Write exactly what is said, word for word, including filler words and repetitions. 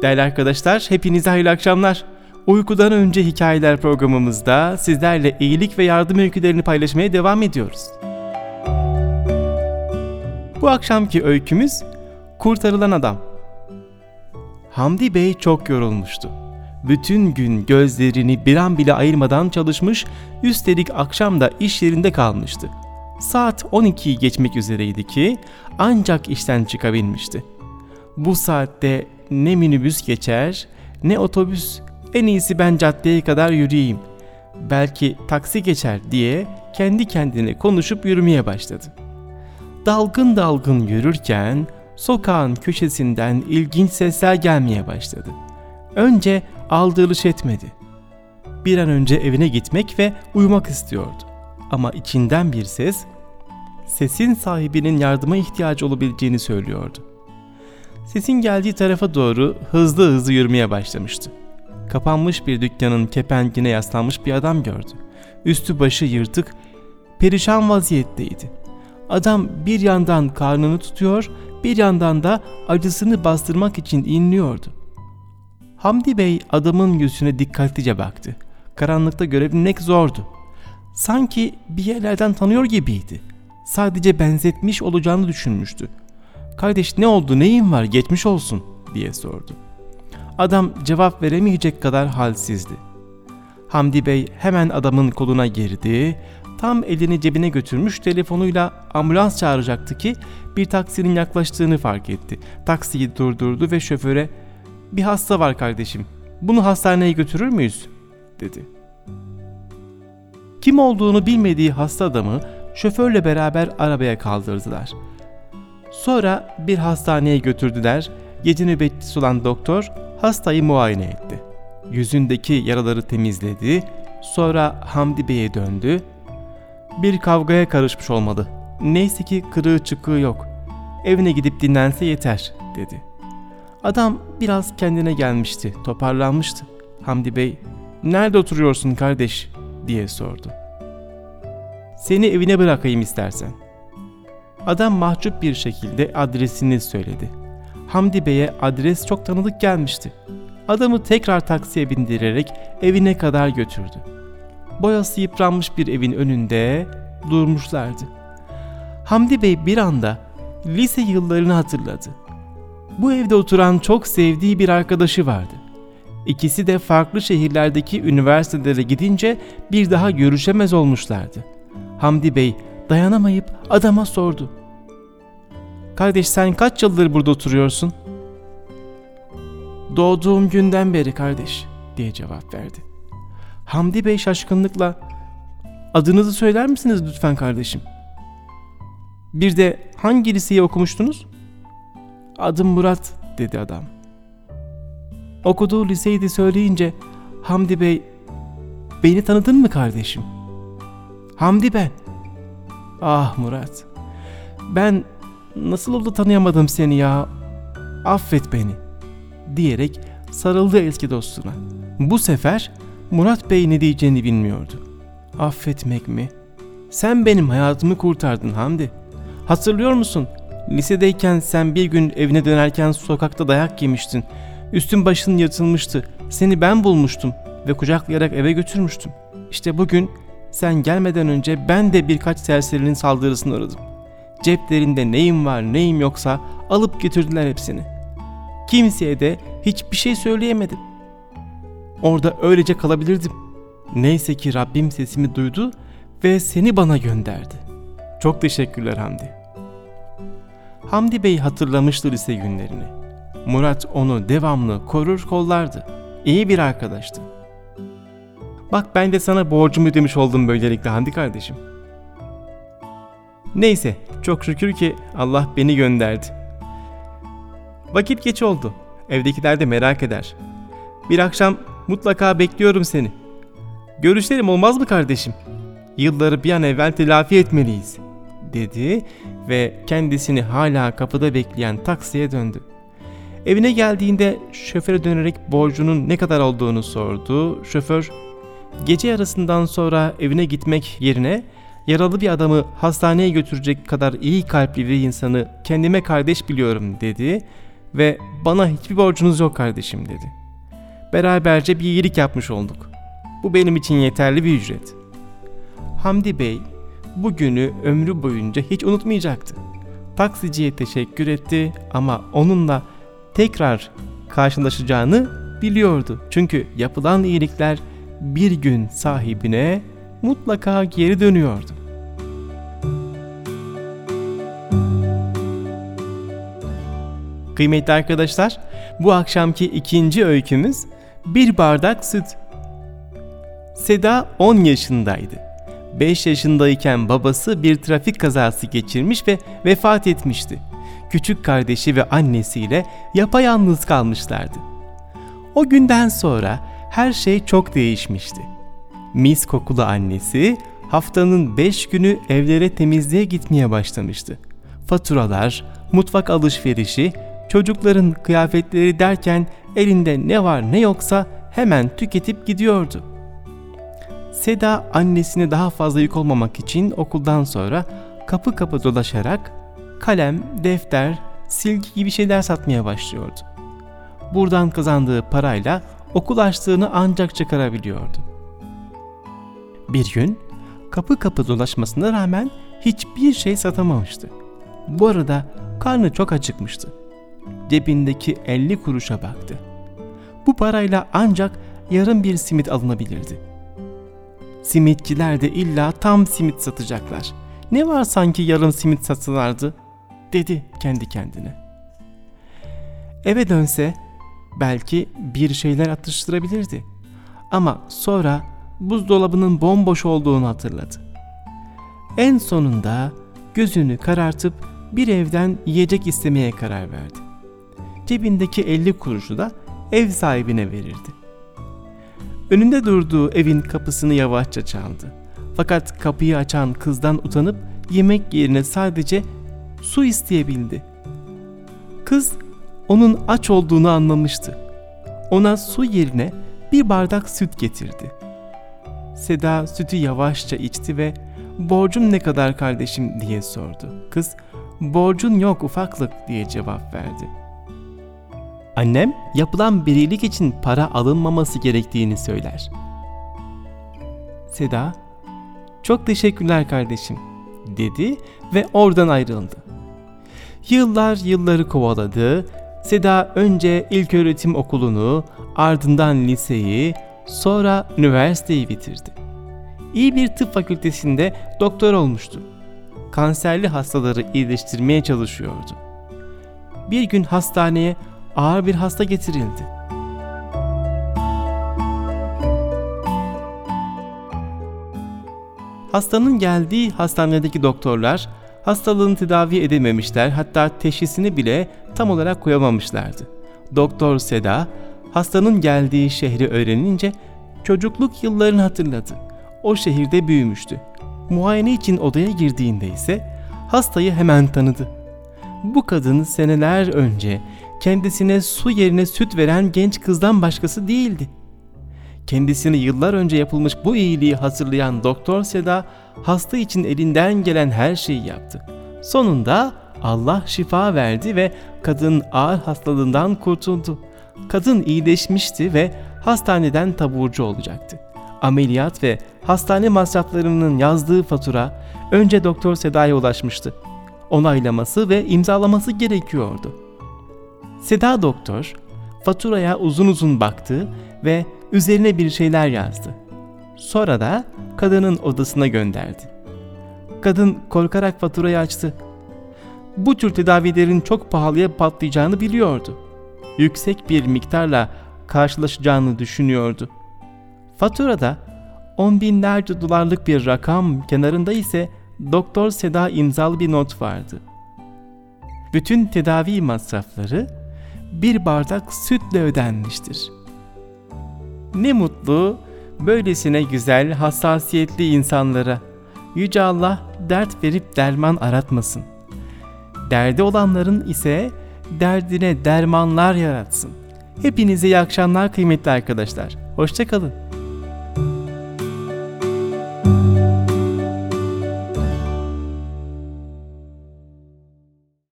Değerli arkadaşlar, hepinize hayırlı akşamlar. Uykudan önce hikayeler programımızda sizlerle iyilik ve yardım öykülerini paylaşmaya devam ediyoruz. Bu akşamki öykümüz Kurtarılan Adam. Hamdi Bey çok yorulmuştu. Bütün gün gözlerini bir an bile ayırmadan çalışmış, üstelik akşam da iş yerinde kalmıştı. Saat on ikiyi geçmek üzereydi ki ancak işten çıkabilmişti. Bu saatte ne minibüs geçer ne otobüs, en iyisi ben caddeye kadar yürüyeyim, belki taksi geçer diye kendi kendine konuşup yürümeye başladı. Dalgın dalgın yürürken sokağın köşesinden ilginç sesler gelmeye başladı. Önce aldırış etmedi. Bir an önce evine gitmek ve uyumak istiyordu. Ama içinden bir ses, sesin sahibinin yardıma ihtiyacı olabileceğini söylüyordu. Sesin geldiği tarafa doğru hızlı hızlı yürümeye başlamıştı. Kapanmış bir dükkanın kepenkine yaslanmış bir adam gördü. Üstü başı yırtık, perişan vaziyetteydi. Adam bir yandan karnını tutuyor, bir yandan da acısını bastırmak için inliyordu. Hamdi Bey adamın yüzüne dikkatlice baktı. Karanlıkta görebilmek zordu. Sanki bir yerlerden tanıyor gibiydi. Sadece benzetmiş olacağını düşünmüştü. "Kardeş, ne oldu, neyin var, geçmiş olsun?" diye sordu. Adam cevap veremeyecek kadar halsizdi. Hamdi Bey hemen adamın koluna girdi. Tam elini cebine götürmüş telefonuyla ambulans çağıracaktı ki bir taksinin yaklaştığını fark etti. Taksiyi durdurdu ve şoföre "Bir hasta var kardeşim, bunu hastaneye götürür müyüz?" dedi. Kim olduğunu bilmediği hasta adamı şoförle beraber arabaya kaldırdılar. Sonra bir hastaneye götürdüler. Gece nöbetçisi olan doktor hastayı muayene etti. Yüzündeki yaraları temizledi. Sonra Hamdi Bey'e döndü. "Bir kavgaya karışmış olmalı. Neyse ki kırığı çıkığı yok. Evine gidip dinlense yeter," dedi. Adam biraz kendine gelmişti, toparlanmıştı. Hamdi Bey, "Nerede oturuyorsun kardeş?" diye sordu. "Seni evine bırakayım istersen." Adam mahcup bir şekilde adresini söyledi. Hamdi Bey'e adres çok tanıdık gelmişti. Adamı tekrar taksiye bindirerek evine kadar götürdü. Boyası yıpranmış bir evin önünde durmuşlardı. Hamdi Bey bir anda lise yıllarını hatırladı. Bu evde oturan çok sevdiği bir arkadaşı vardı. İkisi de farklı şehirlerdeki üniversitelere gidince bir daha görüşemez olmuşlardı. Hamdi Bey dayanamayıp adama sordu. "Kardeş, sen kaç yıldır burada oturuyorsun?" "Doğduğum günden beri kardeş," diye cevap verdi. Hamdi Bey şaşkınlıkla "Adınızı söyler misiniz lütfen kardeşim?" "Bir de hangi liseyi okumuştunuz?" "Adım Murat," dedi adam. Okuduğu liseyi de söyleyince Hamdi Bey, "Beni tanıdın mı kardeşim?" "Hamdi ben." "Ah Murat, ben nasıl oldu tanıyamadım seni ya, affet beni," diyerek sarıldı eski dostuna. Bu sefer Murat Bey ne diyeceğini bilmiyordu. "Affetmek mi? Sen benim hayatımı kurtardın Hamdi. Hatırlıyor musun? Lisedeyken sen bir gün evine dönerken sokakta dayak yemiştin. Üstün başın yırtılmıştı. Seni ben bulmuştum ve kucaklayarak eve götürmüştüm. İşte bugün sen gelmeden önce ben de birkaç serserinin saldırısına uğradım. Ceplerinde neyim var neyim yoksa alıp getirdiler hepsini. Kimseye de hiçbir şey söyleyemedim. Orada öylece kalabilirdim. Neyse ki Rabbim sesimi duydu ve seni bana gönderdi. Çok teşekkürler Hamdi." Hamdi Bey hatırlamıştı lise günlerini. Murat onu devamlı korur kollardı. İyi bir arkadaştı. "Bak, ben de sana borcumu ödemiş oldum böylelikle Hamdi kardeşim." "Neyse, çok şükür ki Allah beni gönderdi. Vakit geç oldu. Evdekiler de merak eder. Bir akşam mutlaka bekliyorum seni. Görüşelim olmaz mı kardeşim? Yılları bir an evvel telafi etmeliyiz," dedi ve kendisini hala kapıda bekleyen taksiye döndü. Evine geldiğinde şoföre dönerek borcunun ne kadar olduğunu sordu. Şoför, gece yarısından sonra evine gitmek yerine yaralı bir adamı hastaneye götürecek kadar iyi kalpli bir insanı kendime kardeş biliyorum dedi ve bana hiçbir borcunuz yok kardeşim dedi. Beraberce bir iyilik yapmış olduk. Bu benim için yeterli bir ücret. Hamdi Bey bu günü ömrü boyunca hiç unutmayacaktı. Taksiciye teşekkür etti ama onunla tekrar karşılaşacağını biliyordu. Çünkü yapılan iyilikler bir gün sahibine mutlaka geri dönüyordu. Kıymetli arkadaşlar, bu akşamki ikinci öykümüz bir bardak süt. Seda on yaşındaydı. beş yaşındayken babası bir trafik kazası geçirmiş ve vefat etmişti. Küçük kardeşi ve annesiyle yapayalnız kalmışlardı. O günden sonra her şey çok değişmişti. Mis kokulu annesi haftanın beş günü evlere temizliğe gitmeye başlamıştı. Faturalar, mutfak alışverişi, çocukların kıyafetleri derken elinde ne var ne yoksa hemen tüketip gidiyordu. Seda annesine daha fazla yük olmamak için okuldan sonra kapı kapı dolaşarak kalem, defter, silgi gibi şeyler satmaya başlıyordu. Buradan kazandığı parayla okul harçlığını ancak çıkarabiliyordu. Bir gün kapı kapı dolaşmasına rağmen hiçbir şey satamamıştı. Bu arada karnı çok acıkmıştı. Cebindeki elli kuruşa baktı. Bu parayla ancak yarım bir simit alınabilirdi. Simitçiler de illa tam simit satacaklar. Ne var sanki yarım simit satsalardı, dedi kendi kendine. Eve dönse belki bir şeyler atıştırabilirdi. Ama sonra buzdolabının bomboş olduğunu hatırladı. En sonunda gözünü karartıp bir evden yiyecek istemeye karar verdi. Cebindeki elli kuruşu da ev sahibine verirdi. Önünde durduğu evin kapısını yavaşça çaldı. Fakat kapıyı açan kızdan utanıp yemek yerine sadece su isteyebildi. Kız onun aç olduğunu anlamıştı. Ona su yerine bir bardak süt getirdi. Seda sütü yavaşça içti ve "Borcum ne kadar kardeşim?" diye sordu. Kız "Borcun yok ufaklık" diye cevap verdi. Annem yapılan bir iyilik için para alınmaması gerektiğini söyler. Seda "Çok teşekkürler kardeşim" dedi ve oradan ayrıldı. Yıllar yılları kovaladı. Seda önce ilköğretim okulunu, ardından liseyi, sonra üniversiteyi bitirdi. İyi bir tıp fakültesinde doktor olmuştu. Kanserli hastaları iyileştirmeye çalışıyordu. Bir gün hastaneye ağır bir hasta getirildi. Hastanın geldiği hastanedeki doktorlar hastalığını tedavi edememişler, hatta teşhisini bile tam olarak koyamamışlardı. Doktor Seda, hastanın geldiği şehri öğrenince çocukluk yıllarını hatırladı. O şehirde büyümüştü. Muayene için odaya girdiğinde ise hastayı hemen tanıdı. Bu kadın seneler önce kendisine su yerine süt veren genç kızdan başkası değildi. Kendisine yıllar önce yapılmış bu iyiliği hatırlayan Doktor Seda, hasta için elinden gelen her şeyi yaptı. Sonunda Allah şifa verdi ve kadın ağır hastalığından kurtuldu. Kadın iyileşmişti ve hastaneden taburcu olacaktı. Ameliyat ve hastane masraflarının yazdığı fatura önce Doktor Seda'ya ulaşmıştı. Onaylaması ve imzalaması gerekiyordu. Seda doktor faturaya uzun uzun baktı ve üzerine bir şeyler yazdı. Sonra da kadının odasına gönderdi. Kadın korkarak faturayı açtı. Bu tür tedavilerin çok pahalıya patlayacağını biliyordu. Yüksek bir miktarla karşılaşacağını düşünüyordu. Faturada on binlerce dolarlık bir rakam, kenarında ise Doktor Seda imzalı bir not vardı. Bütün tedavi masrafları bir bardak sütle ödenmiştir. Ne mutlu böylesine güzel, hassasiyetli insanlara. Yüce Allah dert verip derman aratmasın. Derdi olanların ise derdine dermanlar yaratsın. Hepinize iyi akşamlar kıymetli arkadaşlar. Hoşça kalın.